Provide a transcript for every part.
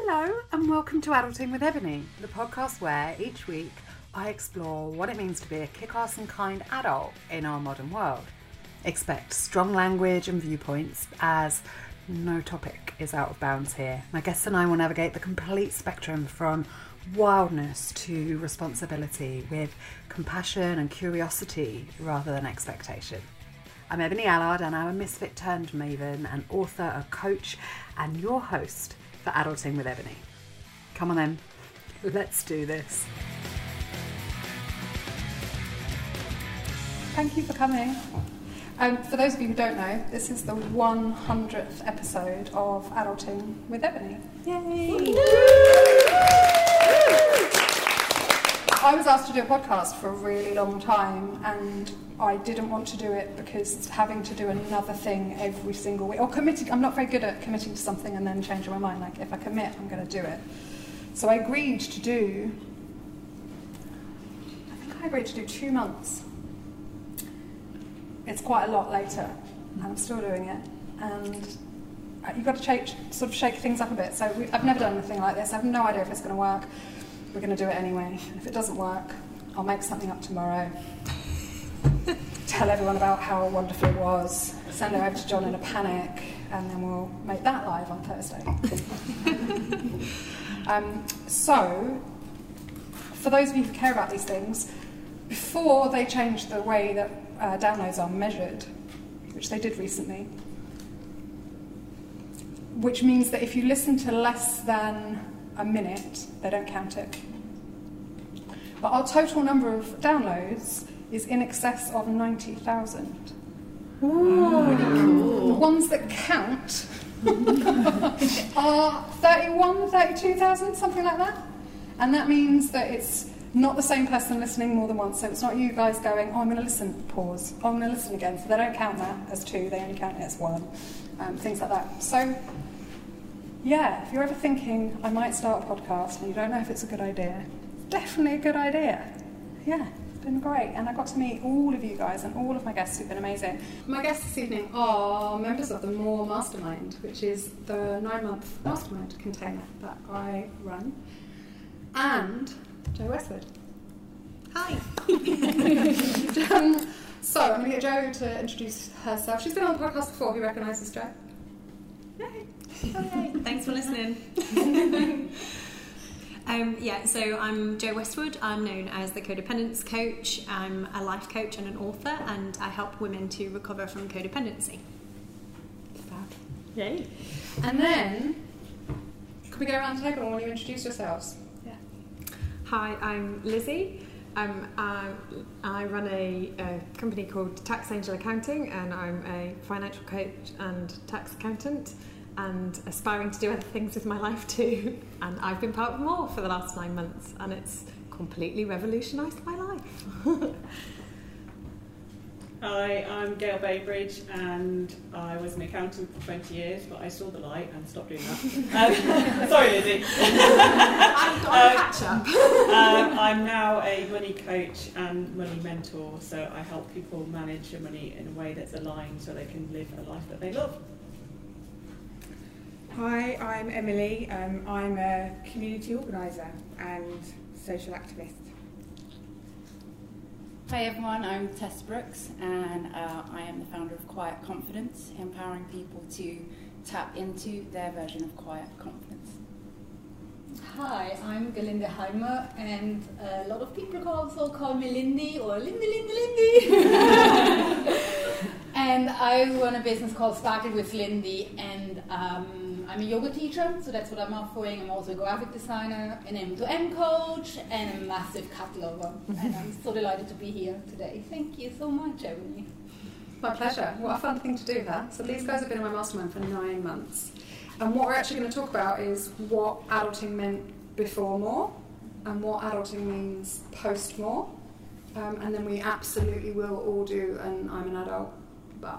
Hello and welcome to Adulting with Ebony, the podcast where each week I explore what it means to be a kick-ass and kind adult in our modern world. Expect strong language and viewpoints as no topic is out of bounds here. My guests and I will navigate the complete spectrum from wildness to responsibility with compassion and curiosity rather than expectation. I'm Ebony Allard and I'm a misfit turned maven, an author, a coach and your host for Adulting with Ebony. Come on then, let's do this. Thank you for coming. For those of you who don't know, this is the 100th episode of Adulting with Ebony. Yay! I was asked to do a podcast for a really long time and I didn't want to do it because having to do another thing every single week, or committing, I'm not very good at committing to something and then changing my mind. Like, if I commit, I'm going to do it. So I agreed to do 2 months. It's quite a lot later, and I'm still doing it. And you've got to shake things up a bit. So I've never done anything like this. I have no idea if it's going to work. We're going to do it anyway. And if it doesn't work, I'll make something up tomorrow. Tell everyone about how wonderful it was. Send it over to John in a panic, and then we'll make that live on Thursday. So, for those of you who care about these things, before they changed the way that downloads are measured, which they did recently, which means that if you listen to less than a minute, they don't count it. But our total number of downloads is in excess of 90,000. The ones that count are 32,000, something like that. And that means that it's not the same person listening more than once. So it's not you guys going, oh, I'm going to listen, pause. Oh, I'm going to listen again. So they don't count that as 2, they only count it as 1. Things like that. So, yeah, if you're ever thinking, I might start a podcast and you don't know if it's a good idea, it's definitely a good idea. Yeah. Been great, and I got to meet all of you guys and all of my guests who've been amazing. My guests this evening are members of the More Mastermind, which is the 9-month mastermind container that I run, and Jo Westwood. Hi. So I'm going to get Jo to introduce herself. She's been on the podcast before. Who recognises Jo? Yay. Okay. Thanks for listening. So I'm Jo Westwood. I'm known as the Codependence Coach. I'm a life coach and an author, and I help women to recover from codependency. Fab. Yay. And then, could we go around the table and will you introduce yourselves? Yeah. Hi, I'm Lizzie. I run a company called Tax Angel Accounting, and I'm a financial coach and tax accountant, and aspiring to do other things with my life too. And I've been part of More for the last 9 months, and it's completely revolutionised my life. Hi, I'm Gail Baybridge, and I was an accountant for 20 years, but I saw the light and stopped doing that. Sorry, Lizzie. I've got a catch up. I'm now a money coach and money mentor, so I help people manage their money in a way that's aligned so they can live a life that they love. Hi, I'm Emily. I'm a community organiser and social activist. Hi everyone, I'm Tess Brooks, and I am the founder of Quiet Confidence, empowering people to tap into their version of quiet confidence. Hi, I'm Galinda Heimer, and a lot of people also call me Lindy, or Lindy. And I run a business called Sparkle with Lindy, and I'm a yoga teacher, so that's what I'm offering. I'm also a graphic designer, an M2M coach, and a massive cat lover. And I'm so delighted to be here today. Thank you so much, Ebony. My pleasure. What a fun thing to do that. So these guys have been in my mastermind for 9 months. And what we're actually going to talk about is what adulting meant before More and what adulting means post More. And then we absolutely will all do an I'm an adult, but.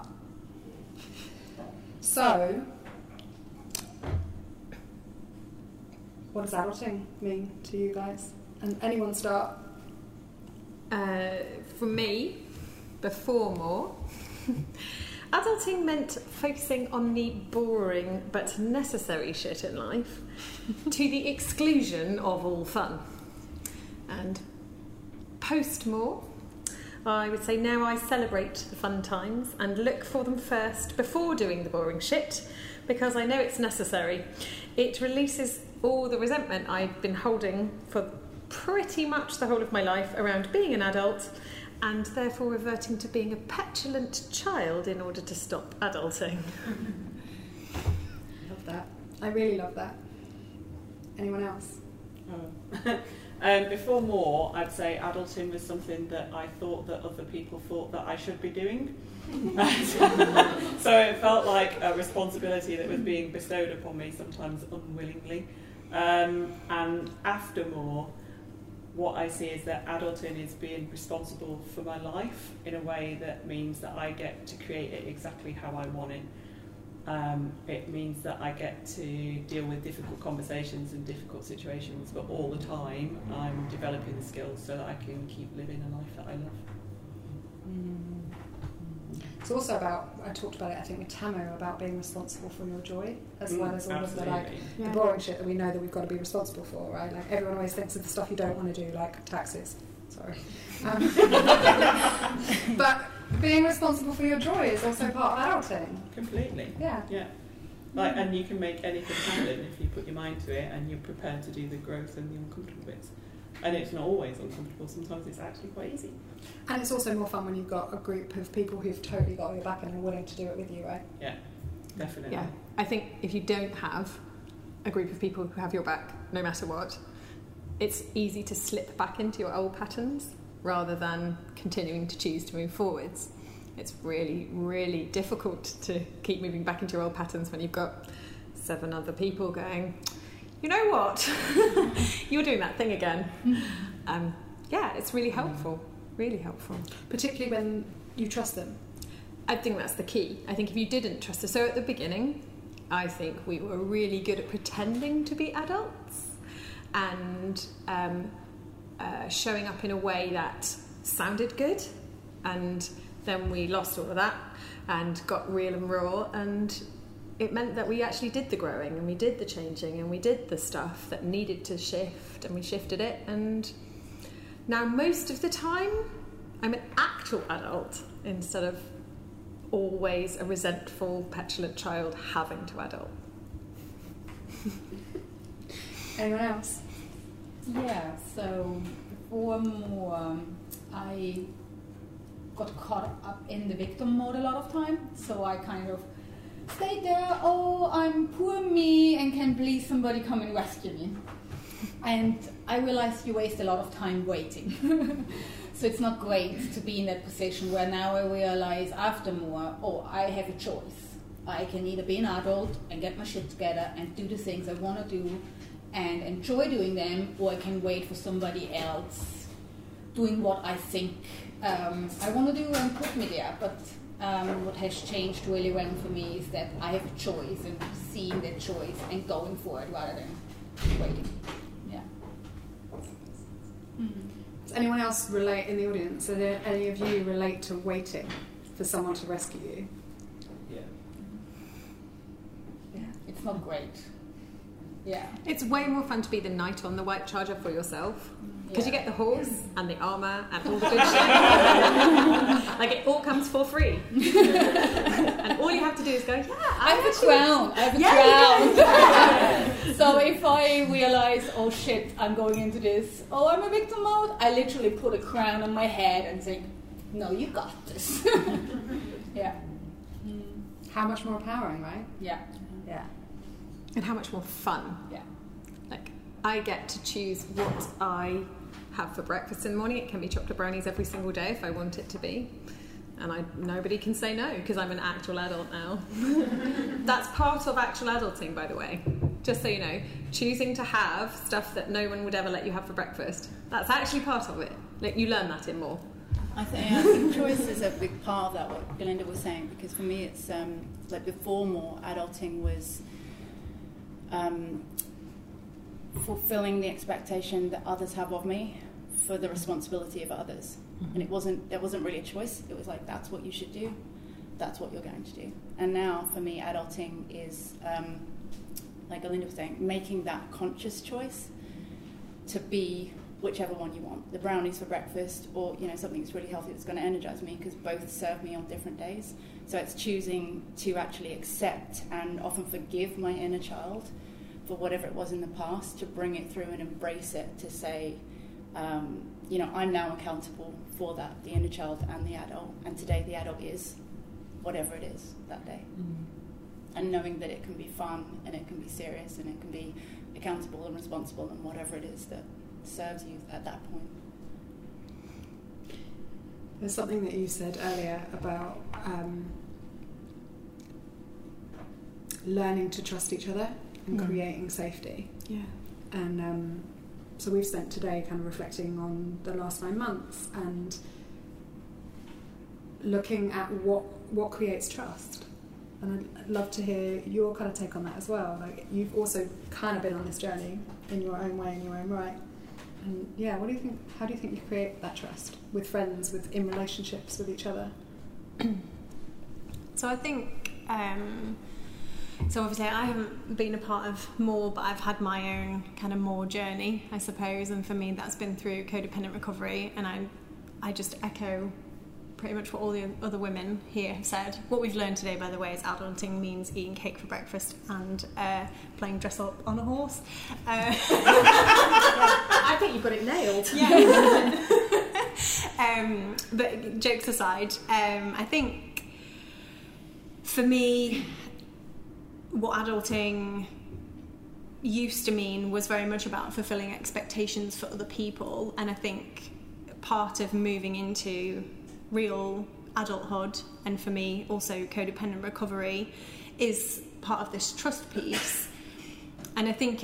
So, what does adulting mean to you guys? And anyone start? For me, before More, Adulting meant focusing on the boring but necessary shit in life to the exclusion of all fun. And post-more, I would say now I celebrate the fun times and look for them first before doing the boring shit, because I know it's necessary. It releases all the resentment I've been holding for pretty much the whole of my life around being an adult, and therefore reverting to being a petulant child in order to stop adulting. Love that. I really love that. Anyone else? Before more, I'd say adulting was something that I thought that other people thought that I should be doing. So it felt like a responsibility that was being bestowed upon me, sometimes unwillingly. And after more, what I see is that adulting is being responsible for my life in a way that means that I get to create it exactly how I want it. It means that I get to deal with difficult conversations and difficult situations, but all the time I'm developing the skills so that I can keep living a life that I love. It's also about, I talked about it I think with Tamo, about being responsible for your joy, as well as all of the boring shit that we know that we've got to be responsible for, right? Like everyone always thinks of the stuff you don't want to do, like taxes. Sorry. But being responsible for your joy is also part of adulting. Completely. Yeah. Like, and you can make anything happen if you put your mind to it and you're prepared to do the growth and the uncomfortable bits. And it's not always uncomfortable, sometimes it's actually quite easy. And it's also more fun when you've got a group of people who've totally got your back and are willing to do it with you, right? Yeah, definitely. Yeah, I think if you don't have a group of people who have your back, no matter what, it's easy to slip back into your old patterns rather than continuing to choose to move forwards. It's really, really difficult to keep moving back into your old patterns when you've got 7 other people going, you know what, you're doing that thing again. Yeah, it's really helpful, really helpful. Particularly when you trust them. I think that's the key. I think if you didn't trust us, so at the beginning, I think we were really good at pretending to be adults and showing up in a way that sounded good, and then we lost all of that and got real and raw, and it meant that we actually did the growing and we did the changing and we did the stuff that needed to shift, and we shifted it. And now most of the time I'm an actual adult instead of always a resentful, petulant child having to adult. Anyone else? Yeah, so before more, I got caught up in the victim mode a lot of time, so I kind of stayed there, oh, I'm poor me, and can please somebody come and rescue me. And I realized you waste a lot of time waiting. So it's not great to be in that position where now I realize after more, oh, I have a choice. I can either be an adult and get my shit together and do the things I want to do and enjoy doing them, or I can wait for somebody else doing what I think I want to do and put me there. But what has changed really well for me is that I have a choice, and seeing that choice and going for it rather than waiting. Yeah. Does anyone else relate in the audience? Are there any of you relate to waiting for someone to rescue you? Yeah. It's not great. Yeah. It's way more fun to be the knight on the white charger for yourself, because you get the horse and the armour and all the good shit. Like, it all comes for free. And all you have to do is go, I have a crown. I have a crown. So if I realize, oh shit, I'm going into this, oh, I'm a victim mode, I literally put a crown on my head and think, no, you got this. Yeah. How much more empowering, right? Yeah. Yeah. And how much more fun. Yeah. Like, I get to choose what I have for breakfast in the morning. It can be chocolate brownies every single day if I want it to be. And nobody can say no, because I'm an actual adult now. That's part of actual adulting, by the way. Just so you know, choosing to have stuff that no one would ever let you have for breakfast, that's actually part of it. Like, you learn that in more. I think choice is a big part of that, what Belinda was saying, because for me it's like before more, adulting was fulfilling the expectation that others have of me for the responsibility of others. Mm-hmm. And there wasn't really a choice. It was like, that's what you should do. that's what you're going to do. And now, for me, adulting is, like Alinda was saying, making that conscious choice to be whichever one you want. The brownies for breakfast, or something that's really healthy that's going to energize me, because both serve me on different days. So it's choosing to actually accept and often forgive my inner child for whatever it was in the past, to bring it through and embrace it, to say, I'm now accountable for that, the inner child and the adult, and today the adult is whatever it is that day. And knowing that it can be fun, and it can be serious, and it can be accountable and responsible, and whatever it is that serves you at that point. There's something that you said earlier about learning to trust each other and creating safety. Yeah. And so we've spent today kind of reflecting on the last 9 months and looking at what creates trust. And I'd love to hear your kind of take on that as well. Like, you've also kind of been on this journey in your own way, in your own right. And yeah, what do you think? How do you think you create that trust with friends, in relationships with each other? So I think, so obviously I haven't been a part of more, but I've had my own kind of more journey, I suppose. And for me, that's been through codependent recovery. And I just echo pretty much what all the other women here have said. What we've learned today, by the way, is adulting means eating cake for breakfast and playing dress up on a horse. I think you've got it nailed. Yeah. But jokes aside, I think for me, what adulting used to mean was very much about fulfilling expectations for other people. And I think part of moving into real adulthood, and for me also codependent recovery, is part of this trust piece. And I think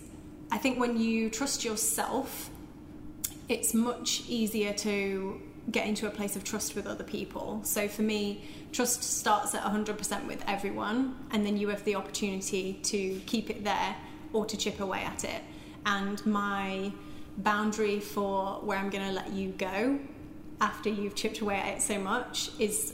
when you trust yourself, it's much easier to get into a place of trust with other people. So for me, trust starts at 100% with everyone, and then you have the opportunity to keep it there or to chip away at it. And my boundary for where I'm going to let you go after you've chipped away at it so much is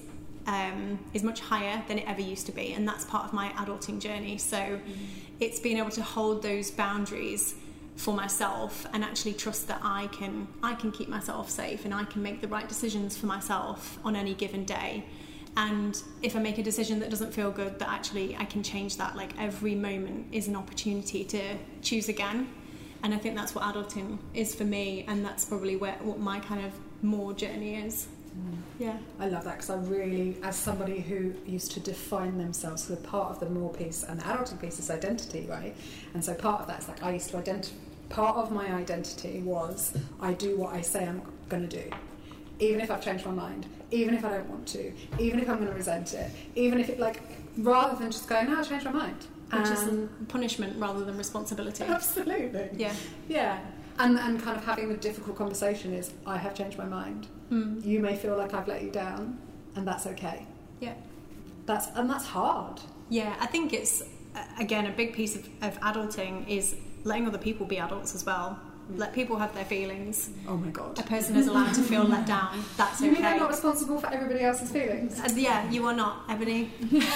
much higher than it ever used to be, and that's part of my adulting journey. So it's being able to hold those boundaries for myself and actually trust that I can keep myself safe, and I can make the right decisions for myself on any given day. And if I make a decision that doesn't feel good, that actually I can change that. Like, every moment is an opportunity to choose again. And I think that's what adulting is for me, and that's probably what my kind of more journey is. Yeah, I love that, because I really, as somebody who used to define themselves, so part of the more piece and the adulting piece is identity, right? And so part of that is like, I used to part of my identity was I do what I say I'm going to do, even if I've changed my mind, even if I don't want to, even if I'm going to resent it, even if it, like, rather than just going, no, I changed my mind. Which is punishment rather than responsibility. Absolutely. Yeah. And kind of having the difficult conversation is, I have changed my mind. You may feel like I've let you down, and that's okay. Yeah. That's hard. Yeah, I think it's, again, a big piece of adulting is letting other people be adults as well. Let people have their feelings. Oh my God. A person is allowed to feel let down. That's okay. You mean I'm not responsible for everybody else's feelings? Yeah, you are not, Ebony.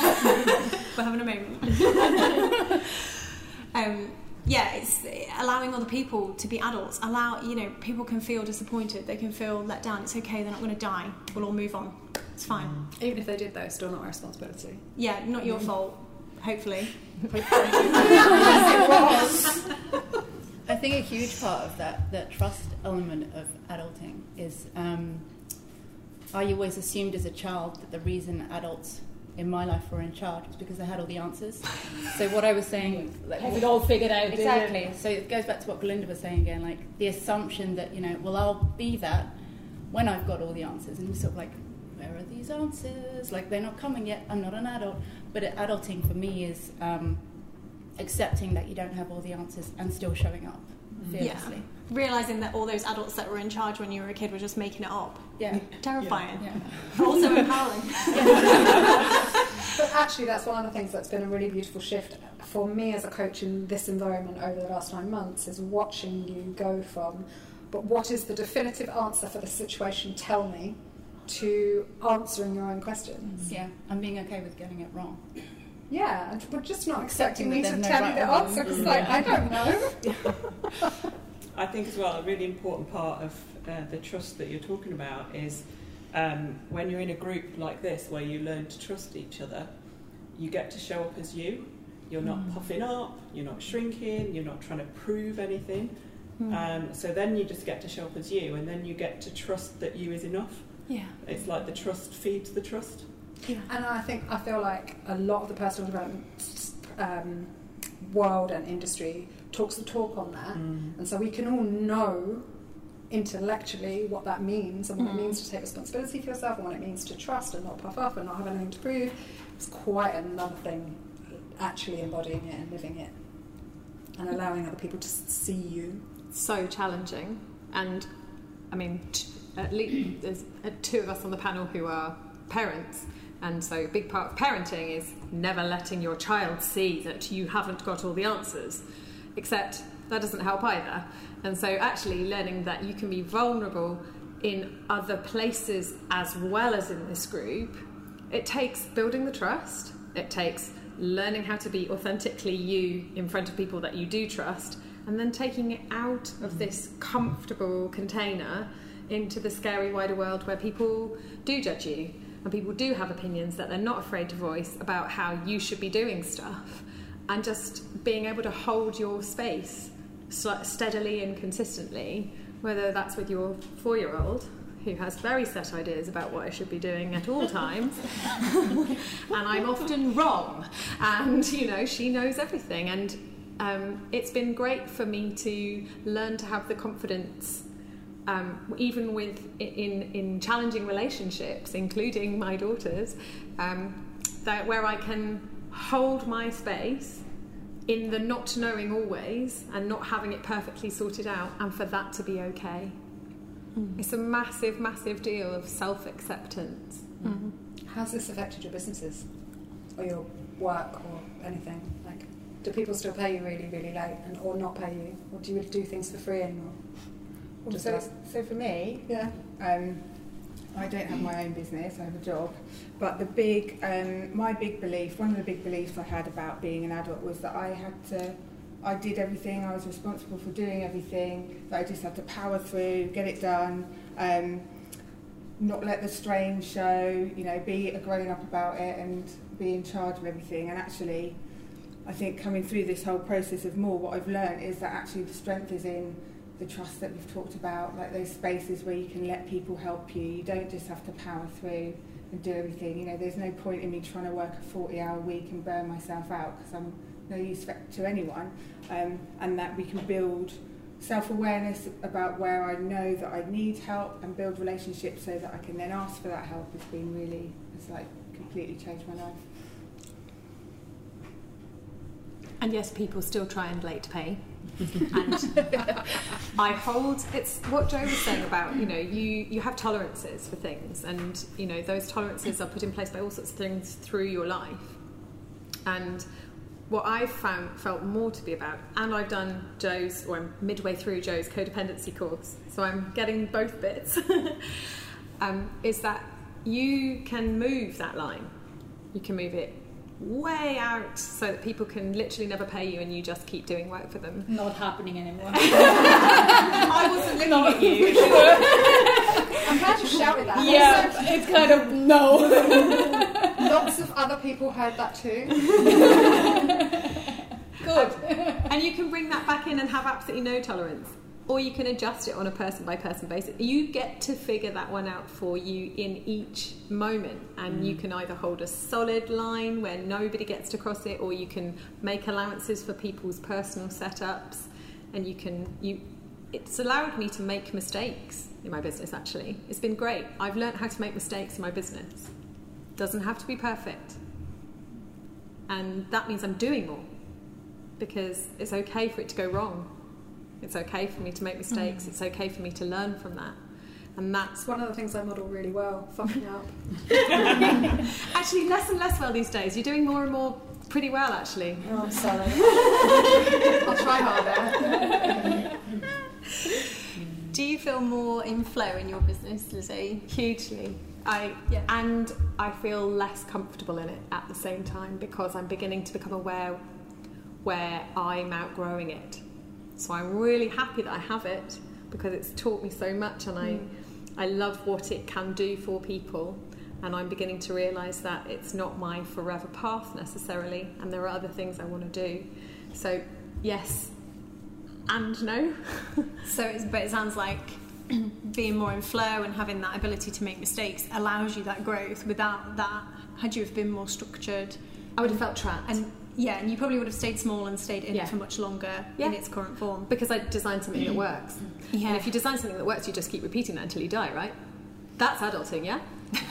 We're having a moment. Yeah, it's allowing other people to be adults. People can feel disappointed. They can feel let down. It's okay. They're not going to die. We'll all move on. It's fine. Even if they did, though, still not our responsibility. Yeah, not your fault. Hopefully. I think a huge part of that trust element of adulting is, I always assumed as a child that the reason adults in my life were in charge was because they had all the answers. So what I was saying, like, Have it all figured out? exactly. So it goes back to what Belinda was saying again, like the assumption that, well, I'll be that when I've got all the answers, and you're sort of like, where are these answers? Like, they're not coming yet. I'm not an adult. But adulting for me is accepting that you don't have all the answers and still showing up fearlessly. Yeah. Realising that all those adults that were in charge when you were a kid were just making it up. Yeah. Terrifying. Yeah. Also empowering. But actually, that's one of the things that's been a really beautiful shift for me as a coach in this environment over the last 9 months, is watching you go from, but what is the definitive answer for the situation? Tell me. to answering your own questions. Yeah, and being okay with getting it wrong. Yeah, but just not Accepting expecting me that to there's no tell you right the or wrong. answer, because I don't know. I think as well a really important part of the trust that you're talking about is when you're in a group like this where you learn to trust each other, you get to show up as you. You're not puffing up, you're not shrinking, you're not trying to prove anything. So then you just get to show up as you, and then you get to trust that you is enough. Yeah. It's like the trust feeds the trust. Yeah. And I feel like a lot of the personal development world and industry talks the talk on that, and so we can all know intellectually what that means and what it means to take responsibility for yourself and what it means to trust and not puff up and not have anything to prove. It's quite another thing actually embodying it and living it and allowing other people to see you. So challenging, and I mean, at least there's two of us on the panel who are parents, and so a big part of parenting is never letting your child see that you haven't got all the answers, except that doesn't help either. And so actually learning that you can be vulnerable in other places as well as in this group, it takes building the trust, it takes learning how to be authentically you in front of people that you do trust, and then taking it out of this comfortable container into the scary wider world where people do judge you and people do have opinions that they're not afraid to voice about how you should be doing stuff, and just being able to hold your space steadily and consistently, whether that's with your 4-year-old who has very set ideas about what I should be doing at all times and I'm often wrong, and she knows everything, and it's been great for me to learn to have the confidence even in challenging relationships, including my daughters, that where I can hold my space in the not knowing always and not having it perfectly sorted out, and for that to be okay. It's a massive, massive deal of self-acceptance. How's this affected your businesses or your work or anything? Like, do people still pay you really, really late or not pay you? Or do you do things for free anymore? So for me, Yeah. I don't have my own business, I have a job, but one of the big beliefs I had about being an adult was that I did everything, I was responsible for doing everything, that I just had to power through, get it done, not let the strain show, be a grown-up about it and be in charge of everything. And actually, I think coming through this whole process of more, what I've learned is that actually the strength is in the trust that we've talked about, like those spaces where you can let people help you. You don't just have to power through and do everything. There's no point in me trying to work a 40-hour week and burn myself out, because I'm no use to anyone. And that we can build self-awareness about where I know that I need help and build relationships so that I can then ask for that help has been really, it's like completely changed my life. And yes, people still try and late pay. And I hold, it's what Joe was saying about, you have tolerances for things, and those tolerances are put in place by all sorts of things through your life. And what I've felt more to be about, and I've done I'm midway through Joe's codependency course, so I'm getting both bits, is that you can move that line. You can move it way out so that people can literally never pay you and you just keep doing work for them. Not happening anymore. I wasn't looking at you. I'm glad you shouted that. Yeah, Also, it's kind of no. lots of other people heard that too. Good. And you can bring that back in and have absolutely no tolerance. Or you can adjust it on a person-by-person basis. You get to figure that one out for you in each moment. And you can either hold a solid line where nobody gets to cross it, or you can make allowances for people's personal setups. And it's allowed me to make mistakes in my business, actually. It's been great. I've learned how to make mistakes in my business. Doesn't have to be perfect. And that means I'm doing more, because it's okay for it to go wrong. It's okay for me to make mistakes. It's okay for me to learn from that. And that's one of the things I model really well, fucking up. actually less and less well these days. You're doing more and more pretty well, actually. Oh, I'm sorry. I'll try harder. Do you feel feel more in flow in your business, Lizzie? Hugely. And I feel less comfortable in it at the same time, because I'm beginning to become aware where I'm outgrowing it. So I'm really happy that I have it, because it's taught me so much, and I love what it can do for people, and I'm beginning to realise that it's not my forever path necessarily, and there are other things I want to do. So yes and no. But it sounds like being more in flow and having that ability to make mistakes allows you that growth. Without that, had you have been more structured, I would have felt trapped. And you probably would have stayed small and stayed in it for much longer in its current form. Because I designed something that works. Yeah. And if you design something that works, you just keep repeating that until you die, right? That's adulting, yeah?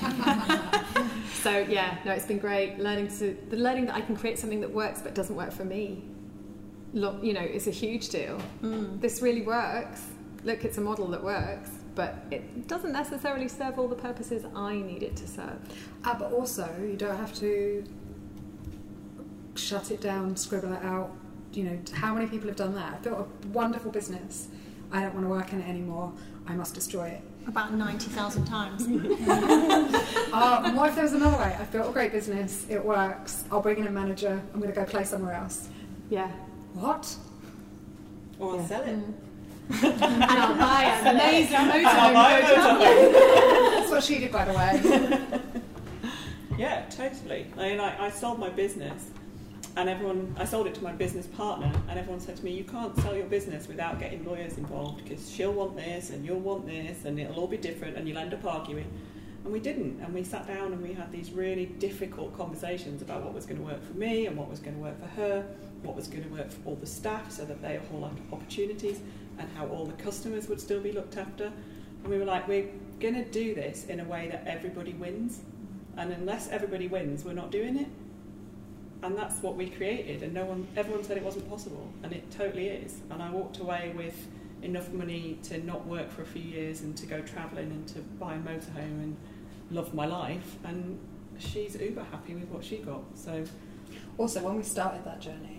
So it's been great learning that I can create something that works but doesn't work for me. Look, it's a huge deal. This really works. Look, it's a model that works, but it doesn't necessarily serve all the purposes I need it to serve. But also, you don't have to shut it down, scribble it out. How many people have done that? I've built a wonderful business. I don't want to work in it anymore. I must destroy it. About 90,000 times. What if there was another way? I've built a great business. It works. I'll bring in a manager. I'm going to go play somewhere else. Yeah. What? Or I'll sell it. And I'll buy an amazing motorhome. That's what she did, by the way. Yeah, totally. I sold my business, and I sold it to my business partner, and everyone said to me, you can't sell your business without getting lawyers involved, because she'll want this and you'll want this, and it'll all be different, and you'll end up arguing. And we didn't, and we sat down and we had these really difficult conversations about what was going to work for me and what was going to work for her, what was going to work for all the staff so that they all had opportunities, and how all the customers would still be looked after. And we were like, we're going to do this in a way that everybody wins, and unless everybody wins, we're not doing it. And that's what we created, and everyone said it wasn't possible, and it totally is. And I walked away with enough money to not work for a few years and to go travelling and to buy a motorhome and love my life, and she's uber happy with what she got. So also, when we started that journey,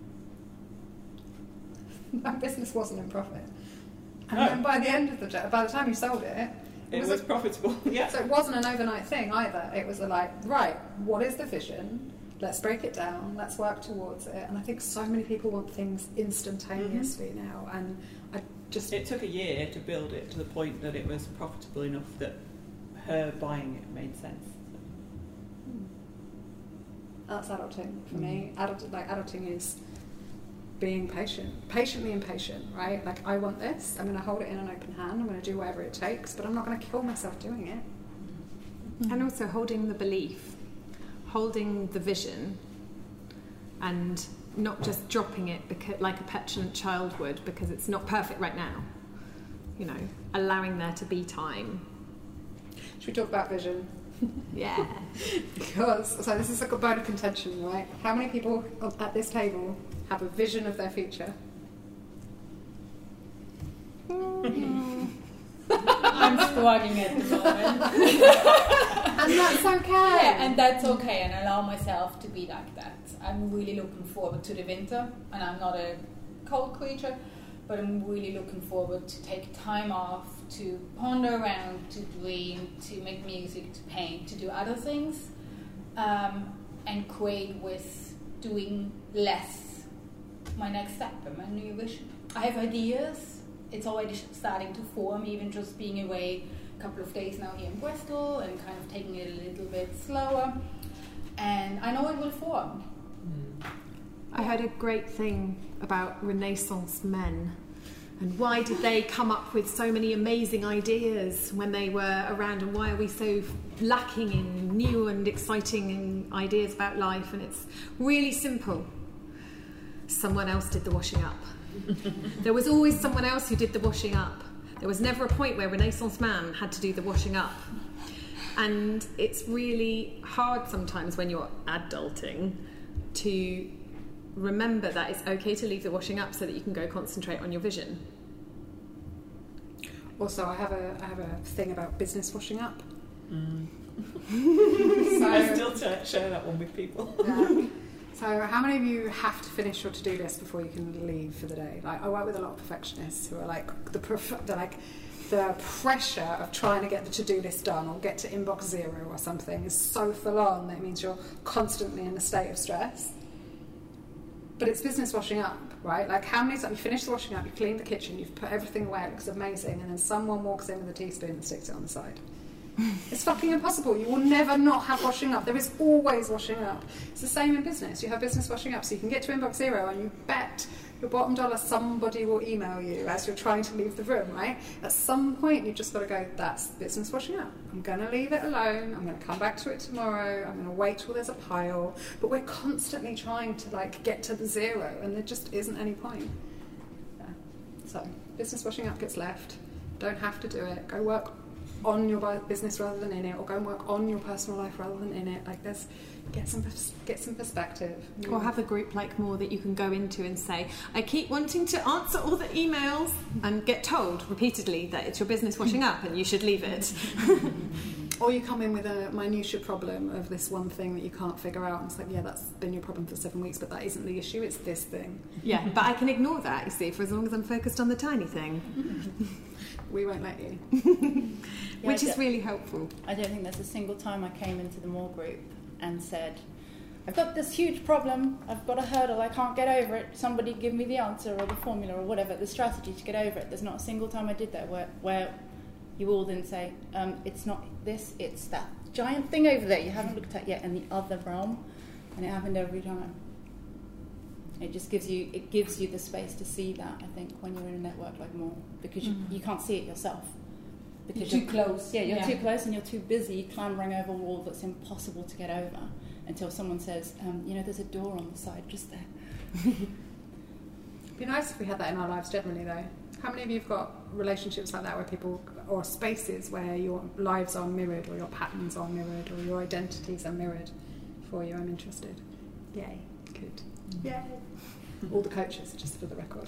my business wasn't in profit, and then by the end of by the time you sold it, it was profitable. Yeah. So it wasn't an overnight thing either. It was right, what is the vision? Let's break it down. Let's work towards it. And I think so many people want things instantaneously now, and it took a year to build it to the point that it was profitable enough that her buying it made sense. That's adulting for me. Adulting is being patiently impatient, right? Like, I want this, I'm going to hold it in an open hand, I'm going to do whatever it takes, but I'm not going to kill myself doing it. And also holding the belief, holding the vision, and not just dropping it like a petulant child would because it's not perfect right now. Allowing there to be time. Should we talk about vision? Yeah. Because, so this is like a bone of contention, right? How many people at this table have a vision of their future? I'm struggling at the moment. And that's okay. Yeah, and that's okay, and I allow myself to be like that. I'm really looking forward to the winter, and I'm not a cold creature, but I'm really looking forward to take time off, to ponder around, to dream, to make music, to paint, to do other things, and create with doing less my next step and my new vision. I have ideas. It's already starting to form, even just being away a couple of days now here in Bristol and kind of taking it a little bit slower. And I know it will form. I heard a great thing about Renaissance men, and why did they come up with so many amazing ideas when they were around, and why are we so lacking in new and exciting ideas about life? And it's really simple. Someone else did the washing up. There was always someone else who did the washing up. There was never a point where Renaissance man had to do the washing up. And it's really hard sometimes when you're adulting to remember that it's okay to leave the washing up so that you can go concentrate on your vision. Also, I have a thing about business washing up. So I still share that one with people. Yeah. So how many of you have to finish your to-do list before you can leave for the day? Like, I work with a lot of perfectionists who are like, they're like, the pressure of trying to get the to-do list done or get to inbox 0 or something is so full on that it means you're constantly in a state of stress. But it's business washing up, right? Like, how many times you finish the washing up, you clean the kitchen, you've put everything away, it looks amazing, and then someone walks in with a teaspoon and sticks it on the side. It's fucking impossible. You will never not have washing up. There is always washing up. It's the same in business. You have business washing up, so you can get to inbox 0 and you bet your bottom dollar somebody will email you as you're trying to leave the room, right? At some point you've just got to go, that's business washing up. I'm going to leave it alone. I'm going to come back to it tomorrow. I'm going to wait till there's a pile. But we're constantly trying to like get to the 0 and there just isn't any point. Yeah. So business washing up gets left. Don't have to do it. Go work on your business rather than in it, or go and work on your personal life rather than in it. Like, there's get some perspective. Or have a group like more that you can go into and say, I keep wanting to answer all the emails, and get told repeatedly that it's your business washing up and you should leave it. Or you come in with a minutiae problem of this one thing that you can't figure out, and it's like, yeah, that's been your problem for 7 weeks, but that isn't the issue, it's this thing. Yeah, but I can ignore that, you see, for as long as I'm focused on the tiny thing. We won't let you. Which is really helpful. I don't think there's a single time I came into the More group and said, I've got this huge problem, I've got a hurdle, I can't get over it, somebody give me the answer or the formula or whatever, the strategy to get over it. There's not a single time I did that where you all didn't say, it's not this, it's that giant thing over there you haven't looked at yet in the other realm. And it happened every time. It just gives you the space to see that, I think, when you're in a network like More, because you can't see it yourself. Because you're too close. Yeah, you're too close and you're too busy clambering over a wall that's impossible to get over until someone says, there's a door on the side just there. It'd be nice if we had that in our lives generally, though. How many of you have got relationships like that where people, or spaces where your lives are mirrored, or your patterns are mirrored, or your identities are mirrored for you? I'm interested. Yay. Good. Yay. All the coaches, just for the record.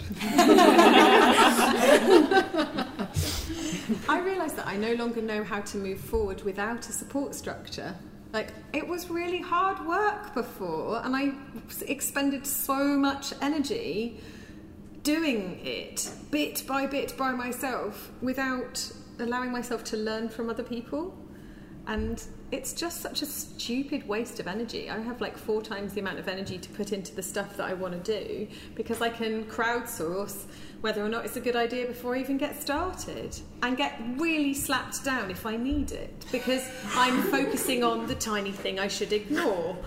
I realise that I no longer know how to move forward without a support structure. Like, it was really hard work before, and I expended so much energy doing it bit by myself without allowing myself to learn from other people. And it's just such a stupid waste of energy. I have like 4 times the amount of energy to put into the stuff that I want to do, because I can crowdsource whether or not it's a good idea before I even get started, and get really slapped down if I need it, because I'm focusing on the tiny thing I should ignore.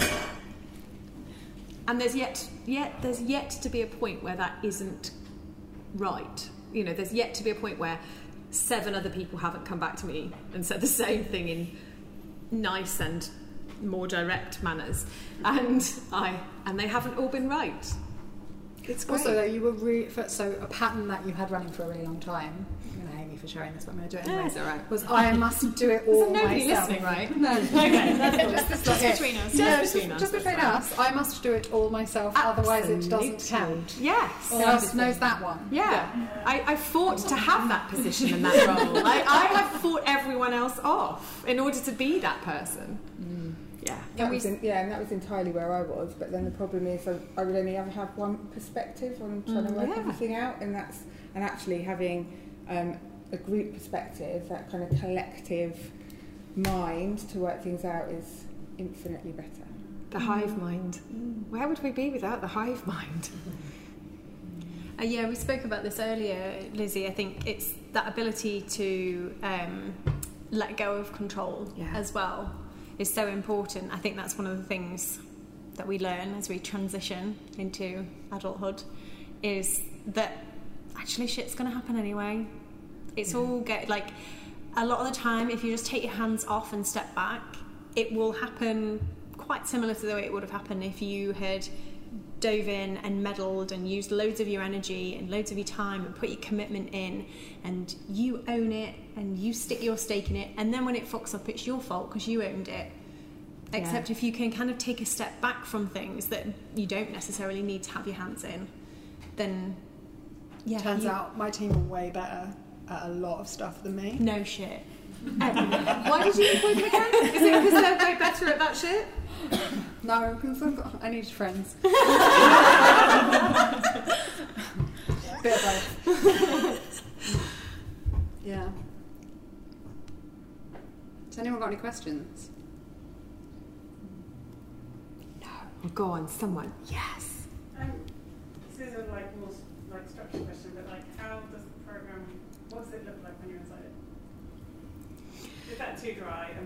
And there's yet to be a point where that isn't right. You know, there's yet to be a point where 7 other people haven't come back to me and said the same thing in nice and more direct manners, and they haven't all been right. It's great. Also, though, you were so a pattern that you had running for a really long time. I'm going to hate you for sharing this, but I'm going to do it anyway. It's all right. Was I must do it all nobody myself. Listening, right? No. Okay, that's just between us. Just between us. I must do it all myself. Otherwise, it doesn't count. Yes. Who else knows that one? Yeah. I fought to have that position and that role. I have fought everyone else off in order to be that person. Yeah. And that was entirely where I was. But then the problem is, I would only ever have one perspective on trying to work everything out, and actually having a group perspective, that kind of collective mind to work things out, is infinitely better. The hive mind. Where would we be without the hive mind? Yeah, we spoke about this earlier, Lizzie. I think it's that ability to let go of control as well is so important. I think that's one of the things that we learn as we transition into adulthood, is that actually shit's going to happen anyway. It's all a lot of the time, if you just take your hands off and step back, it will happen quite similar to the way it would have happened if you had dove in and meddled and used loads of your energy and loads of your time and put your commitment in, and you own it and you stick your stake in it, and then when it fucks up, it's your fault because you owned it. Except if you can kind of take a step back from things that you don't necessarily need to have your hands in, then turns out my team are way better at a lot of stuff than me. No shit. Why did you employ them again? Is it because they're way better at that shit? No, because I need friends. Bit of both. questions? No. Oh, go on, someone. Yes. This is a more structured question, but how does the program? What does it look like when you're inside it? Is that too dry? I'm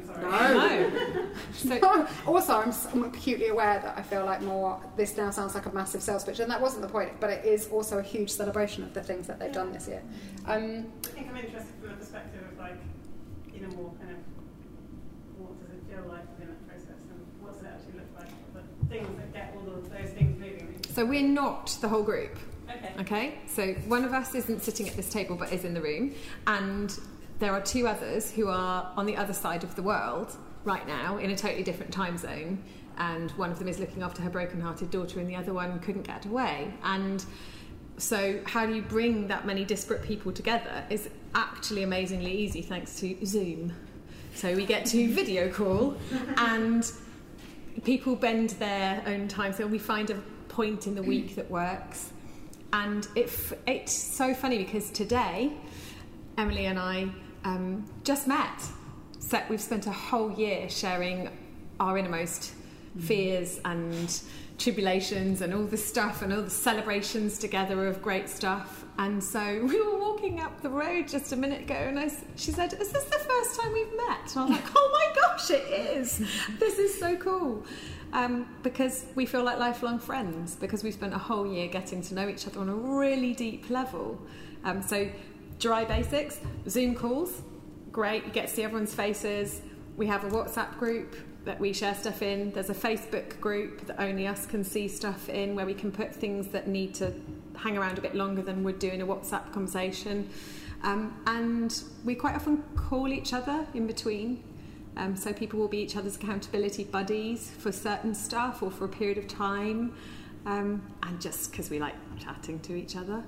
sorry. No. Also, I'm acutely aware that I feel like this now sounds like a massive sales pitch, and that wasn't the point, but it is also a huge celebration of the things that they've done this year. I think I'm interested from the perspective of more kind of what does it feel like within that process, and what does it actually look like? The things that get all of those things moving. So we're not the whole group. Okay. So one of us isn't sitting at this table but is in the room, and there are two others who are on the other side of the world right now in a totally different time zone, and one of them is looking after her broken-hearted daughter and the other one couldn't get away. And so how do you bring that many disparate people together is actually amazingly easy thanks to Zoom. So we get to video call and people bend their own time, so we find a point in the week that works. And it's so funny because today Emily and I just met. So we've spent a whole year sharing our innermost fears and tribulations and all the stuff and all the celebrations together of great stuff. And so we were walking up the road just a minute ago and she said, "Is this the first time we've met?" And I was like, "Oh my gosh, it is. This is so cool." Because we feel like lifelong friends, because we've spent a whole year getting to know each other on a really deep level. So dry basics, Zoom calls, great, you get to see everyone's faces. We have a WhatsApp group that we share stuff in. There's a Facebook group that only us can see stuff in, where we can put things that need to hang around a bit longer than would do in a WhatsApp conversation. And we quite often call each other in between. So people will be each other's accountability buddies for certain stuff or for a period of time. And just because we like chatting to each other.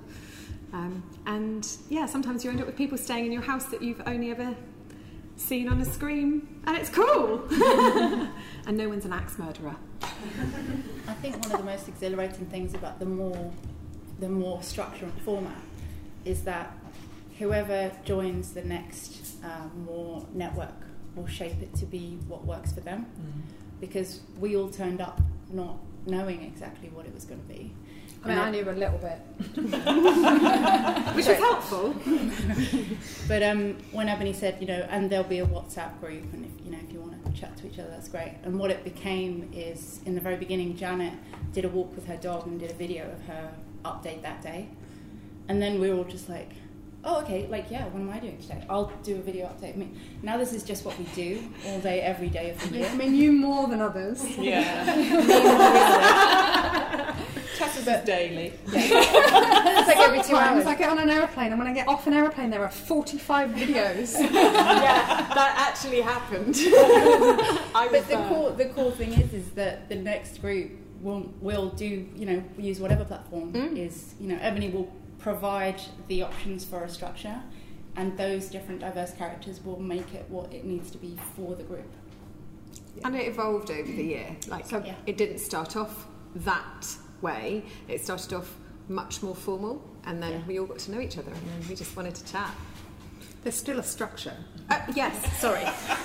And yeah, sometimes you end up with people staying in your house that you've only ever seen on a screen, and it's cool. And no one's an axe murderer. I think one of the most exhilarating things about the more structure and format is that whoever joins the next more network will shape it to be what works for them. Because we all turned up not knowing exactly what it was going to be. I mean, I knew a little bit. Which was helpful. But when Ebony said, and there'll be a WhatsApp group, and if you want to chat to each other, that's great. And what it became is, in the very beginning, Janet did a walk with her dog and did a video of her update that day. And then we were all just like, oh, okay, what am I doing today? I'll do a video update. I mean, now this is just what we do all day, every day of the year. I mean, you more than others. Yeah. But daily. Yeah. It's like every 2 hours. I get on an aeroplane, and when I get off an aeroplane, there are 45 videos. Yeah, that actually happened. But the cool thing is that the next group will do, use whatever platform is, Ebony will provide the options for a structure, and those different diverse characters will make it what it needs to be for the group. And it evolved over the year. It didn't start off that way. It started off much more formal, and then we all got to know each other, and then we just wanted to chat. There's still a structure. Yes, sorry.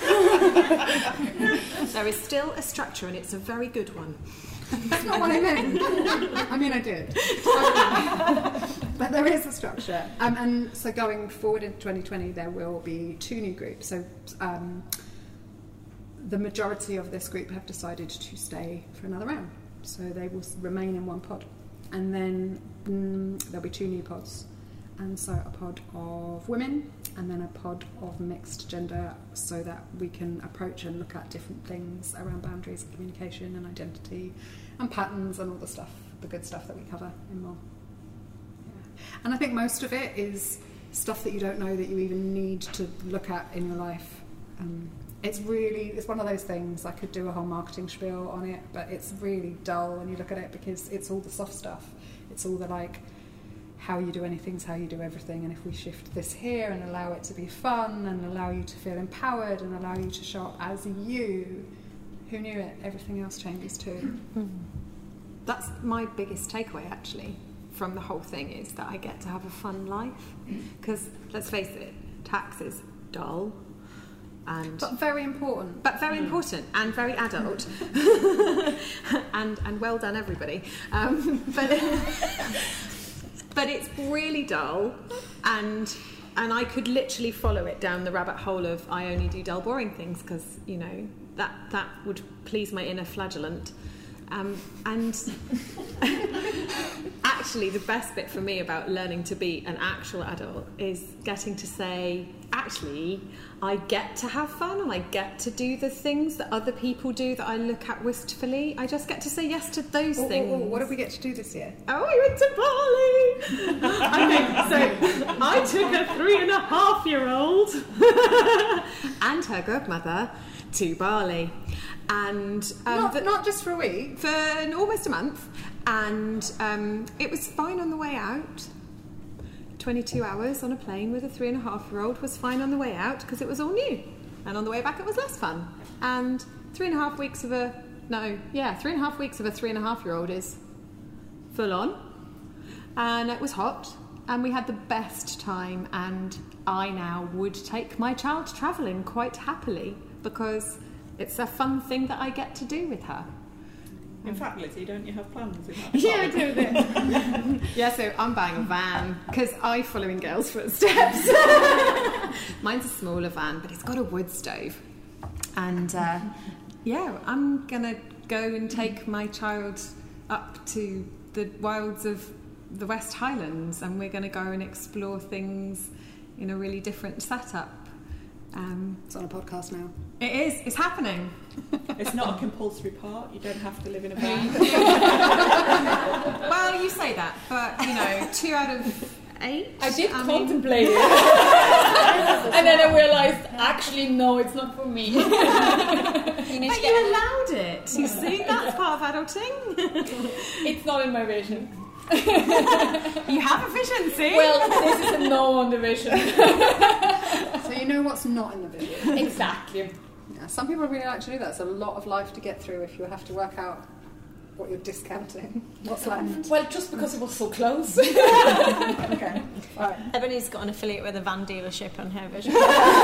There is still a structure, and it's a very good one. That's not what I meant. I mean, I did. But there is a structure. And so going forward into 2020, there will be 2 new groups. So the majority of this group have decided to stay for another round. So they will remain in one pod. And then there'll be 2 new pods. And so a pod of women and then a pod of mixed gender, so that we can approach and look at different things around boundaries and communication and identity and patterns and all the stuff, the good stuff that we cover in more. Yeah. And I think most of it is stuff that you don't know that you even need to look at in your life. It's one of those things. I could do a whole marketing spiel on it, but it's really dull when you look at it, because it's all the soft stuff. It's all the how you do anything's how you do everything, and if we shift this here and allow it to be fun and allow you to feel empowered and allow you to show up as you, who knew it? Everything else changes too. That's my biggest takeaway, actually, from the whole thing, is that I get to have a fun life. Because, let's face it, tax is dull. But very important. And very adult. and well done, everybody. But it's really dull, and I could literally follow it down the rabbit hole of I only do dull, boring things because, you know, that would please my inner flagellant. And actually the best bit for me about learning to be an actual adult is getting to say, actually, I get to have fun and I get to do the things that other people do that I look at wistfully. I just get to say yes to those things. What did we get to do this year? Oh, we went to Bali! Okay, so I took a 3.5-year-old and her godmother to Bali. And not just for a week, for almost a month, and it was fine on the way out. 22 hours on a plane with a 3.5-year-old was fine on the way out because it was all new, and on the way back it was less fun. And 3.5 weeks of a 3.5-year-old is full on, and it was hot, and we had the best time. And I now would take my child travelling quite happily because it's a fun thing that I get to do with her. In fact, Lizzie, don't you have plans in that? Yeah, I do a bit. Yeah, so I'm buying a van because I follow in Gail's footsteps. Mine's a smaller van, but it's got a wood stove. And I'm going to go and take my child up to the wilds of the West Highlands, and we're going to go and explore things in a really different setup. It's on a podcast now. It is. It's happening. It's not a compulsory part. You don't have to live in a van. Well, you say that, but, 2 out of 8. I did contemplate it. And then I realised, actually, no, it's not for me. But you allowed it. You see, that's part of adulting. It's not in my vision. You have a vision, see? Well, this is a no on the vision. So you know what's not in the vision. Exactly. Yeah, some people really like to do that. It's a lot of life to get through if you have to work out what you're discounting. What's left? Well, just because it was so close. Okay. All right. Ebony's got an affiliate with a van dealership on her vision.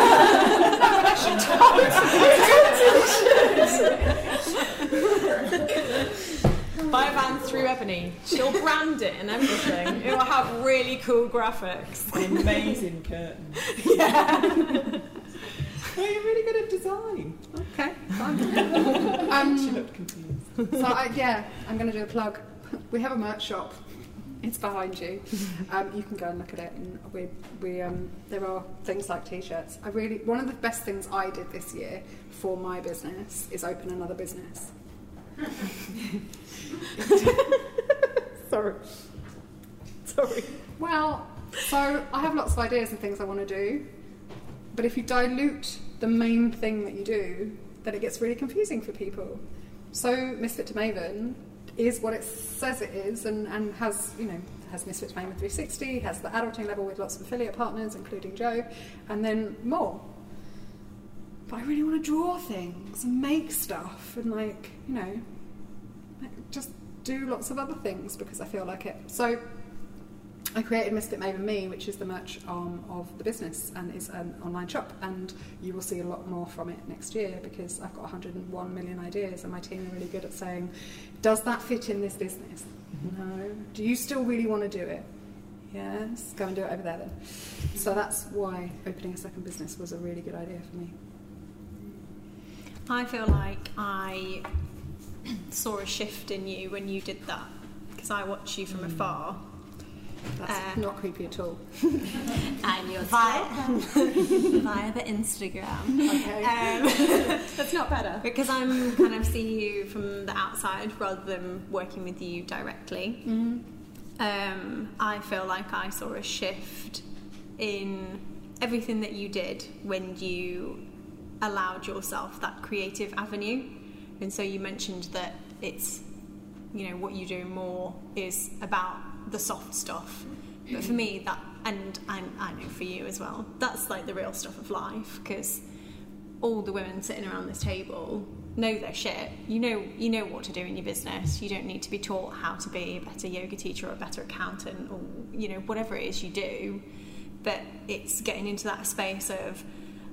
Buy a van through Ebony. She'll brand it and everything. It will have really cool graphics. Amazing curtains. Yeah. Well, you're really good at design. Okay, fine. She looked confused. So I'm going to do a plug. We have a merch shop. It's behind you. You can go and look at it. And we there are things like t-shirts. One of the best things I did this year for my business is open another business. Sorry. Well, so I have lots of ideas and things I want to do, but if you dilute the main thing that you do, then it gets really confusing for people. So Misfit to Maven is what it says it is, and has Misfit to Maven 360, has the adulting level with lots of affiliate partners, including Joe, and then more. But I really want to draw things and make stuff and just do lots of other things because I feel like it. So I created Misfit Maven Me, which is the merch arm of the business and is an online shop, and you will see a lot more from it next year because I've got 101 million ideas and my team are really good at saying, does that fit in this business? No. Do you still really want to do it? Yes. Go and do it over there then. So that's why opening a second business was a really good idea for me. I feel like I saw a shift in you when you did that because I watch you from afar. That's not creepy at all. And you're via the Instagram. Okay. That's not better. Because I'm kind of seeing you from the outside rather than working with you directly. Mm-hmm. I feel like I saw a shift in everything that you did when you allowed yourself that creative avenue. And so you mentioned that it's, what you do more is about the soft stuff. But for me, that, and I know for you as well, that's like the real stuff of life, because all the women sitting around this table know their shit. You know what to do in your business. You don't need to be taught how to be a better yoga teacher or a better accountant or whatever it is you do. But it's getting into that space of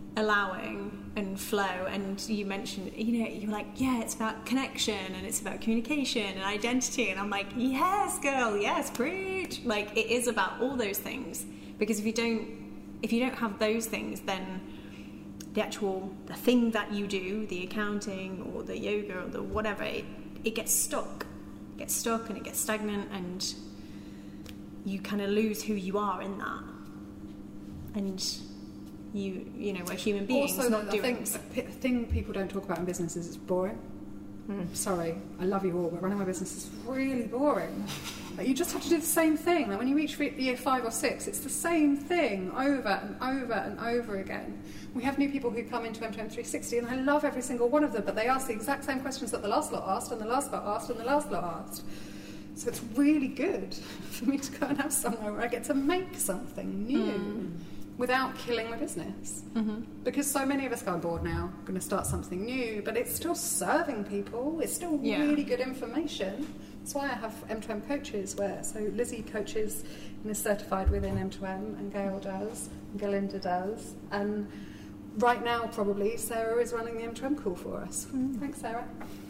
allowing and flow. And you mentioned, you're like, yeah, it's about connection and it's about communication and identity, and I'm like, yes, girl, yes, preach. Like, it is about all those things, because if you don't have those things, then the thing that you do, the accounting or the yoga or the whatever, it gets stuck. It gets stuck and it gets stagnant, and you kind of lose who you are in that. And we're human beings. Also, not I doing think the thing people don't talk about in business is it's boring. Sorry, I love you all, but running my business is really boring. Like, you just have to do the same thing. Like, when you reach year 5 or 6, it's the same thing over and over and over again. We have new people who come into M2M 360, and I love every single one of them, but they ask the exact same questions that the last lot asked, and the last lot asked, and the last lot asked. So it's really good for me to go and have somewhere where I get to make something new without killing my business. Because so many of us go bored now, going to start something new, but it's still serving people. It's still really good information. That's why I have M2M coaches, so Lizzie coaches and is certified within M2M, and Gail does, and Galinda does, and right now probably Sarah is running the M2M call for us. Thanks, Sarah.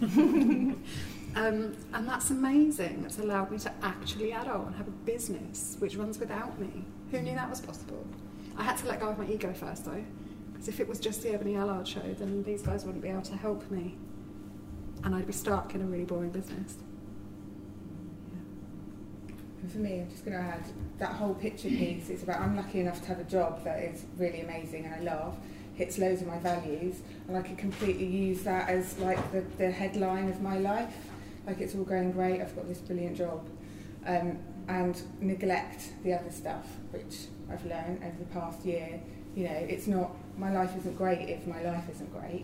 And that's amazing. It's allowed me to actually adult and have a business which runs without me. Who knew that was possible? I had to let go of my ego first, though, because if it was just the Ebony Allard show, then these guys wouldn't be able to help me, and I'd be stuck in a really boring business. And for me, I'm just going to add that whole picture piece. It's about, I'm lucky enough to have a job that is really amazing and I love, hits loads of my values, and I can completely use that as like the headline of my life. Like, it's all going great, I've got this brilliant job, and neglect the other stuff, which I've learned over the past year. It's not, my life isn't great if my life isn't great.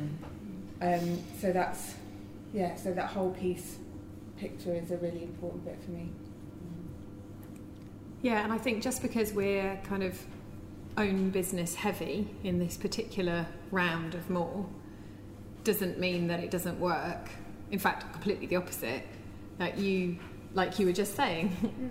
So that's, so that whole picture is a really important bit for me. Yeah, and I think just because we're kind of own business heavy in this particular round of more doesn't mean that it doesn't work. In fact, completely the opposite. Like you were just saying,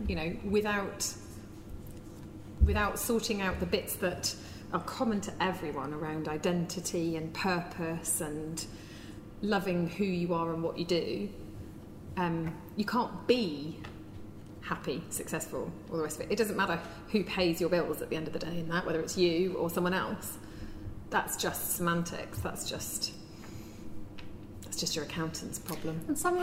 without sorting out the bits that are common to everyone around identity and purpose and loving who you are and what you do, you can't be happy, successful, all the rest of it. It doesn't matter who pays your bills at the end of the day in that, whether it's you or someone else. That's just semantics. That's just your accountant's problem. And some of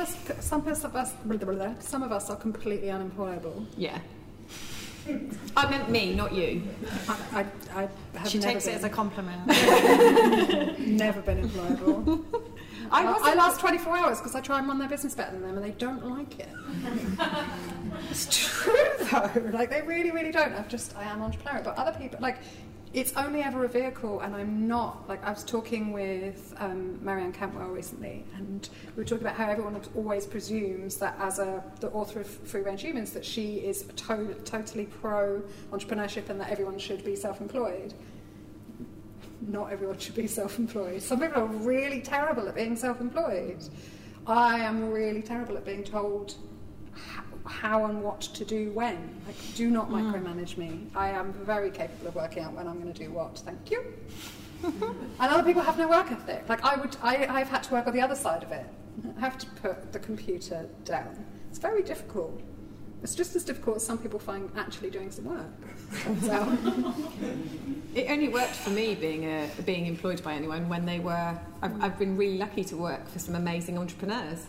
us are completely unemployable. Yeah. I meant me, not you. I have she never takes been. it as a compliment. Never been employable. I last 24 hours because I try and run their business better than them, and they don't like it. It's true though. Like, they really, really don't. I am entrepreneurial, but other people, like, it's only ever a vehicle, and I'm not, like, I was talking with Marianne Cantwell recently, and we were talking about how everyone always presumes that as the author of Free Range Humans, that she is totally pro-entrepreneurship and that everyone should be self-employed. Not everyone should be self-employed. Some people are really terrible at being self-employed. I am really terrible at being told how and what to do when. Like, do not micromanage me. I am very capable of working out when I'm going to do what. Thank you. And other people have no work ethic. Like, I've had to work on the other side of it. I have to put the computer down. It's very difficult. It's just as difficult as some people find actually doing some work. So. It only worked for me being employed by anyone when they were. I've been really lucky to work for some amazing entrepreneurs,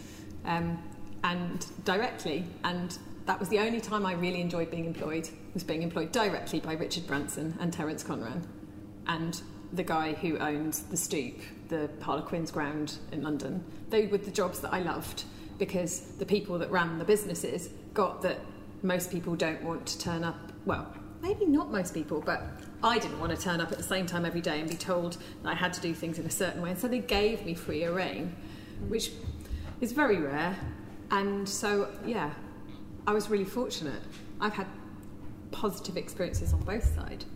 and directly. And that was the only time I really enjoyed being employed. Was being employed directly by Richard Branson and Terence Conran, and the guy who owns the Stoop, the Harlequins ground in London. They were the jobs that I loved, because the people that ran the businesses got that most people don't want to turn up. Well, maybe not most people, but I didn't want to turn up at the same time every day and be told that I had to do things in a certain way. And so they gave me freer rein, which is very rare. And so, yeah, I was really fortunate. I've had positive experiences on both sides.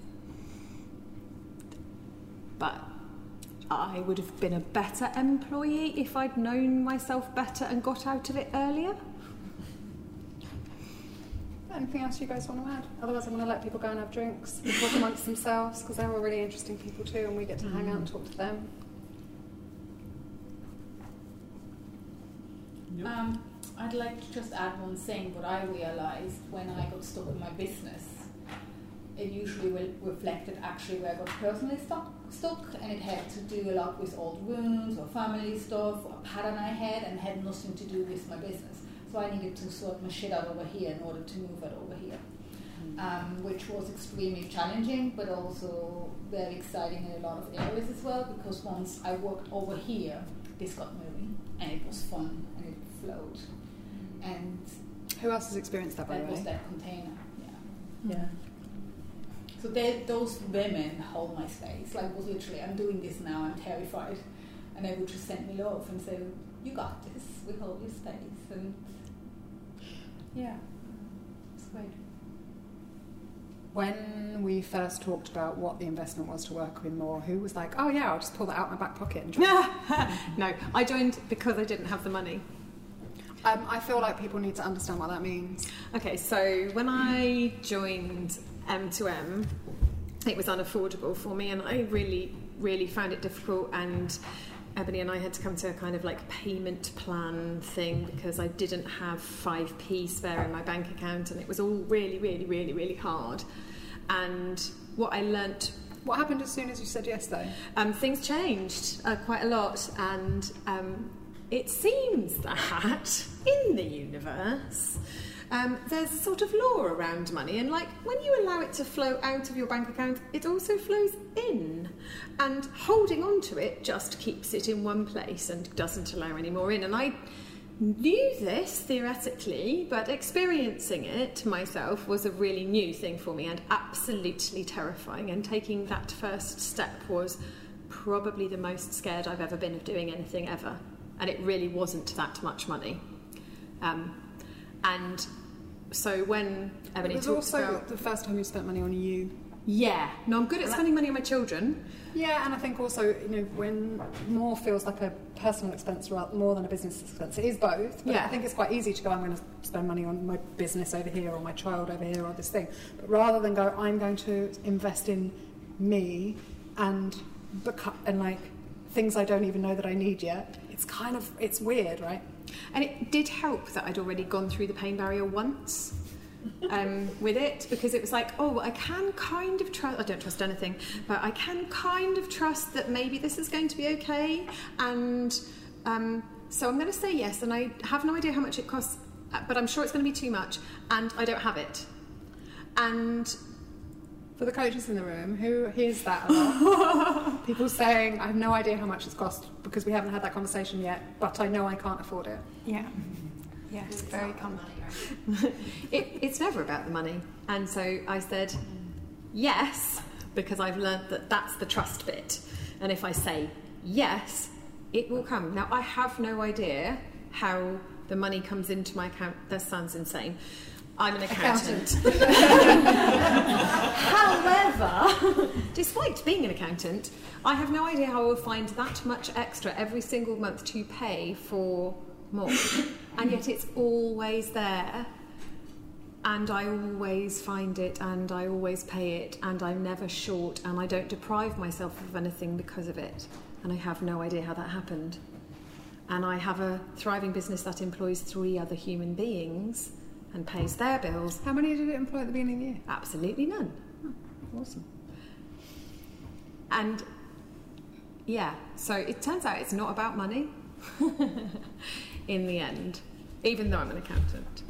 But I would have been a better employee if I'd known myself better and got out of it earlier. No, anything else you guys want to add? Otherwise I'm going to let people go and have drinks and talk amongst themselves, because they're all really interesting people too, and we get to hang out and talk to them. I'd like to just add one thing. What I realized when I got stuck in my business, it usually reflected actually where I got personally stuck, and it had to do a lot with old wounds or family stuff or a pattern I had nothing to do with my business. So I needed to sort my shit out over here in order to move it over here, which was extremely challenging, but also very exciting in a lot of areas as well, because once I worked over here, this got moving, and it was fun, and it flowed. And who else has experienced that, by the way? That was that container, yeah. So those women hold my space. Like, it was literally, I'm doing this now, I'm terrified. And they would just send me love and say, you got this, we hold your space. And yeah, it's great. When we first talked about what the investment was to work with More, who was like, oh yeah, I'll just pull that out of my back pocket and join? No, I joined because I didn't have the money. I feel like people need to understand what that means. Okay, so when I joined M2M, it was unaffordable for me, and I really, really found it difficult, and Ebony and I had to come to a kind of like payment plan thing because I didn't have 5p spare in my bank account, and it was all really, really, really, really hard. And what I learnt... What happened as soon as you said yes, though? Things changed quite a lot, and it seems that in the universe there's a sort of law around money, and like when you allow it to flow out of your bank account, it also flows in, and holding on to it just keeps it in one place and doesn't allow any more in. And I knew this theoretically, but experiencing it myself was a really new thing for me and absolutely terrifying, and taking that first step was probably the most scared I've ever been of doing anything ever. And it really wasn't that much money. And so when Ebony talks about... It was also the first time you spent money on you. Yeah. No, I'm good at spending money on my children. Yeah, and I think also, you know, when More feels like a personal expense more than a business expense, it is both. But yeah. I think it's quite easy to go, I'm going to spend money on my business over here, or my child over here, or this thing. But rather than go, I'm going to invest in me and like things I don't even know that I need yet. It's weird, right? And it did help that I'd already gone through the pain barrier once with it, because it was like, oh, I can kind of trust, I don't trust anything, but I can kind of trust that maybe this is going to be okay. And so I'm going to say yes, and I have no idea how much it costs, but I'm sure it's going to be too much, and I don't have it. And for the coaches in the room, who hears that a lot? People saying, I have no idea how much it's cost because we haven't had that conversation yet, but I know I can't afford it. Yeah. Yeah, it's very common. It's never about the money. And so I said yes, because I've learnt that that's the trust bit. And if I say yes, it will come. Now, I have no idea how the money comes into my account. That sounds insane. I'm an accountant. However, despite being an accountant, I have no idea how I will find that much extra every single month to pay for More. And yet it's always there, and I always find it, and I always pay it, and I'm never short, and I don't deprive myself of anything because of it. And I have no idea how that happened. And I have a thriving business that employs 3 other human beings and pays their bills. How many did it employ at the beginning of the year? Absolutely none. Oh, awesome. And yeah, so it turns out it's not about money in the end, even though I'm an accountant.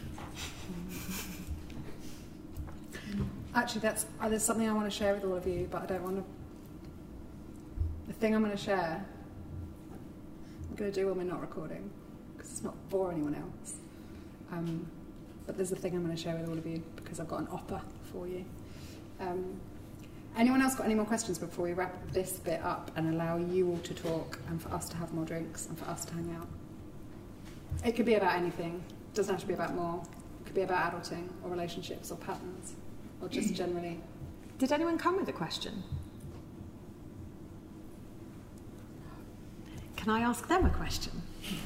Actually, there's something I want to share with all of you, but I don't want to... The thing I'm going to share, I'm going to do when we're not recording, because it's not for anyone else. But there's a thing I'm going to share with all of you, because I've got an offer for you. Anyone else got any more questions before we wrap this bit up and allow you all to talk, and for us to have more drinks, and for us to hang out? It could be about anything. It doesn't have to be about More. It could be about adulting, or relationships, or patterns, or just generally. Did anyone come with a question? Can I ask them a question?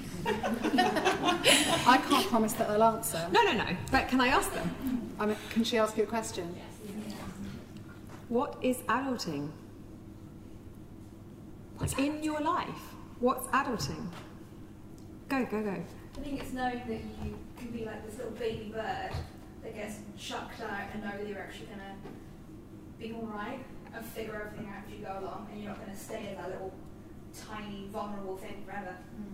I can't promise that they'll answer. No. But can I ask them? I mean, can she ask you a question? What is adulting? In your life, what's adulting? Go. I think it's knowing that you can be like this little baby bird that gets chucked out and know that you're actually going to be alright and figure everything out as you go along, and you're not going to stay in that little tiny vulnerable thing forever.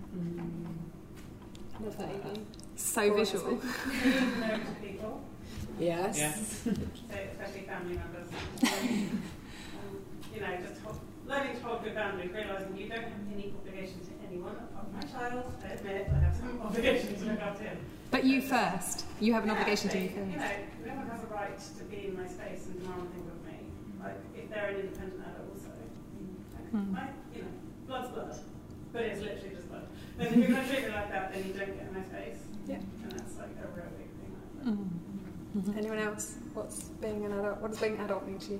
Love that, Evie. So visual. No to people, Yes. Yes. especially family members. You know, just learning to hold good boundaries, realising you don't have any obligation to anyone apart from my child. I admit I have some obligation to look after him. But you first. You have an obligation to you You first. know, no one has a right to be in my space and demand things of me. Like, if they're an independent adult also. You know, blood's blood. But it's literally just blood. And if you're going to treat it like that, then you don't get in my space. Yeah. And that's like a real big thing. Anyone else? What does being an adult mean to you?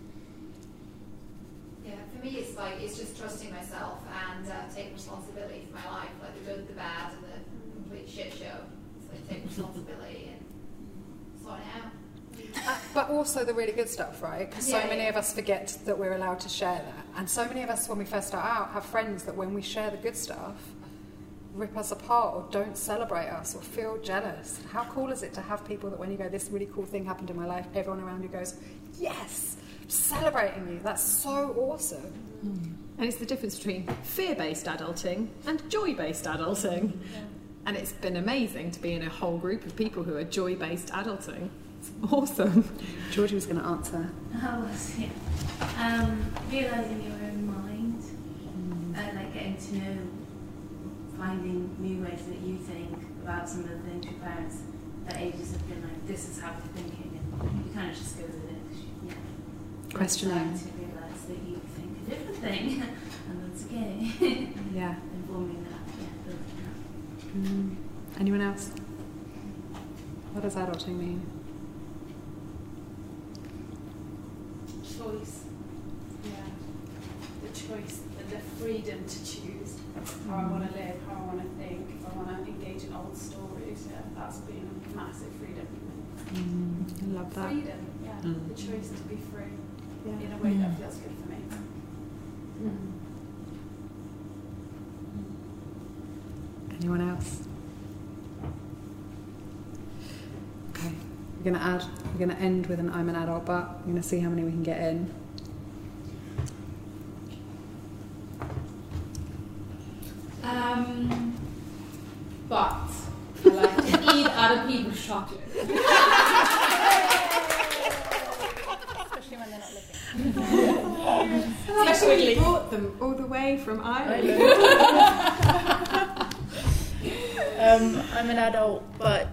Yeah, for me it's just trusting myself and taking responsibility for my life, like the good, the bad, and the complete shit show. So take responsibility and sort it out. But also the really good stuff, right? Because so many of us forget that we're allowed to share that. And so many of us, when we first start out, have friends that when we share the good stuff, rip us apart or don't celebrate us or feel jealous. How cool is it to have people that when you go, this really cool thing happened in my life, everyone around you goes, yes, celebrating you. That's so awesome. And it's the difference between fear-based adulting and joy-based adulting. And it's been amazing to be in a whole group of people who are joy-based adulting. It's awesome. Georgie was going to answer. Realising your own mind and like getting to know, finding new ways that you think about some of the things your parents at ages have been like, this is how we're thinking, and you kind of just go with it. Questioning. To realise that you think a different thing, and that's okay. Yeah. Informing that, building that. Anyone else? What does adulting mean? Choice. Yeah. The choice, the freedom to choose how I want to live, how I want to think, if I want to engage in old stories. Yeah, that's been a massive freedom for me. I love that. Freedom, yeah. The choice to be free in a way that feels good for me. Anyone else? Okay, we're going to end with an I'm an adult, but we're going to see how many we can get in. But I like to eat other people's chocolate. Especially when they're not looking. Especially when you brought them all the way from Ireland. I'm an adult, but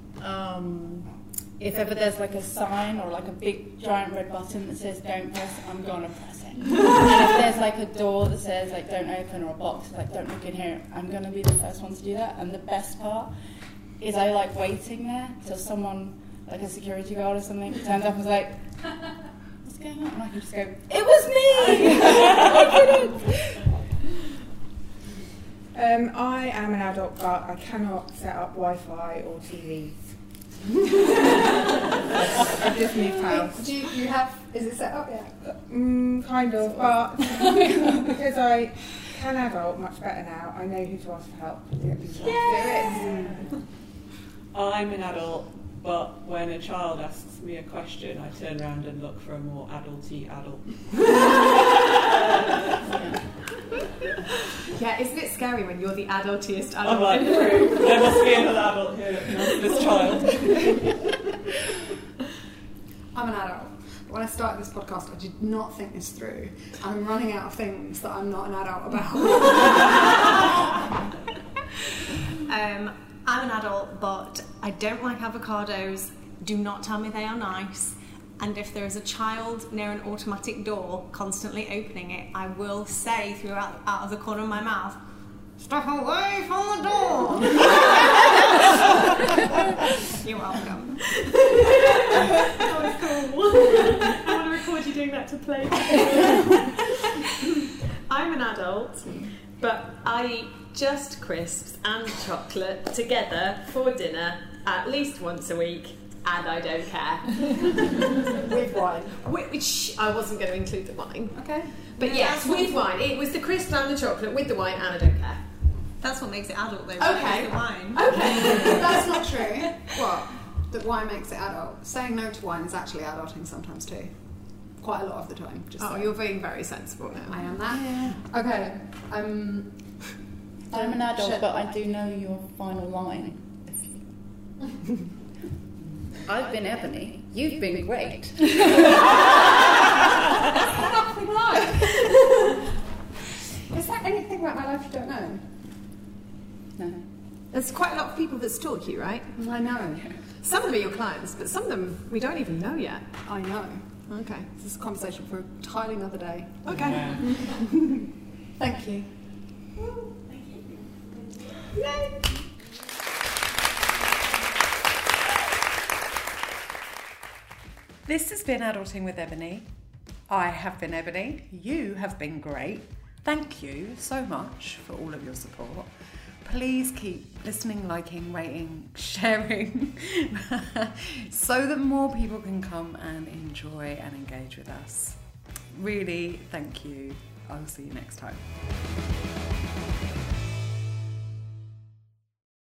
if ever there's like a sign or like a big giant red button that says don't press, I'm gonna press it. And if there's like a door that says like don't open, or a box like don't look in here, I'm gonna be the first one to do that. And the best part is I like waiting there till someone, like a security guard or something, turns up and is like, what's going on? And I can just go, it was me! I did it! I am an adult, but I cannot set up Wi-Fi or TVs. I've just moved house. Do you have, is it set up yet? Kind of, but because I can adult much better now, I know who to ask for help. I'm an adult, but when a child asks me a question, I turn around and look for a more adulty adult. Yeah, isn't it scary when you're the adultiest adult? I'm like, there must be another adult here, not this child. I'm an adult. When I started this podcast, I did not think this through. I'm running out of things that I'm not an adult about. I'm an adult, but I don't like avocados. Do not tell me they are nice. And if there is a child near an automatic door constantly opening it, I will say out of the corner of my mouth, "Step away from the door!" You're welcome. That was cool. I want to record you doing that to play. I'm an adult, but I eat just crisps and chocolate together for dinner at least once a week, and I don't care. With wine. Which I wasn't going to include the wine. Okay. But yes, with wine. It was the crisps and the chocolate with the wine, and I don't care. That's what makes it adult, though. Okay. The wine. Okay. That's not true. What? That wine makes it adult. Saying no to wine is actually adulting sometimes too. Quite a lot of the time. You're being very sensible now. I am that. Yeah. Okay. I'm an adult, but I do know your final line. I've been Ebony. You've been great. Nothing like. Is there anything about my life you don't know? No. There's quite a lot of people that stalk you, right? I know. Some of them are your clients, but some of them we don't even know yet. I know. Okay. This is a conversation for an entirely another day. Okay. Thank you. Yay. This has been Adulting with Ebony. I have been Ebony. You have been great. Thank you so much for all of your support. Please keep listening, liking, rating, sharing so that more people can come and enjoy and engage with us. Really, thank you. I'll see you next time.